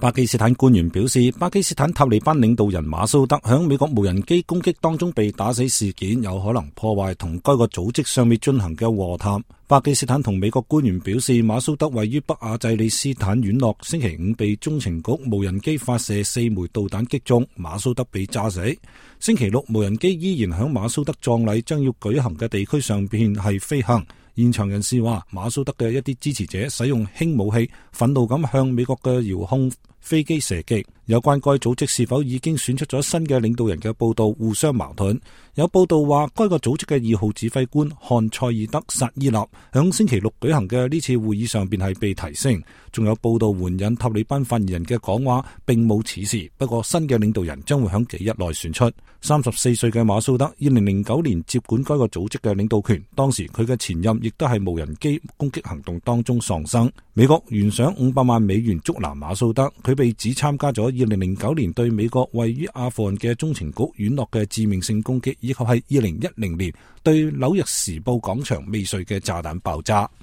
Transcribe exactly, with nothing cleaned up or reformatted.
巴基斯坦官員表示，巴基斯坦塔利班領導人馬蘇德響美國無人機攻擊當中被打死事件，有可能破壞同該個組織尚未進行嘅和談。巴基斯坦同美國官員表示，馬蘇德位於北亞濟里斯坦院落，星期五被中情局無人機發射四枚導彈擊中，馬蘇德被炸死。星期六，無人機依然響馬蘇德葬禮將要舉行嘅地區上邊係飛行。現場人士話，馬蘇德嘅一啲支持者使用輕武器，憤怒咁向美國嘅遙控飛機射擊。有關該組織是否已經選出咗新嘅領導人嘅報道互相矛盾。有報道話，該個組織嘅二號指揮官漢塞爾德薩伊納響星期六舉行嘅呢次會議上邊係被提升。仲有報道援引塔利班發言人嘅講話，並冇此事。不過新嘅領導人將會響幾日內選出。三十四歲嘅馬蘇德二零零九年接管該個組織嘅領導權，當時佢嘅前任亦都係無人機攻擊行動當中喪生。美國懸賞五百萬美元捉拿馬蘇德，佢被指參加咗二零零九年對美國位於阿富汗嘅中情局院落嘅致命性攻擊，以及係二零一零年對紐約時報廣場未遂嘅炸彈爆炸。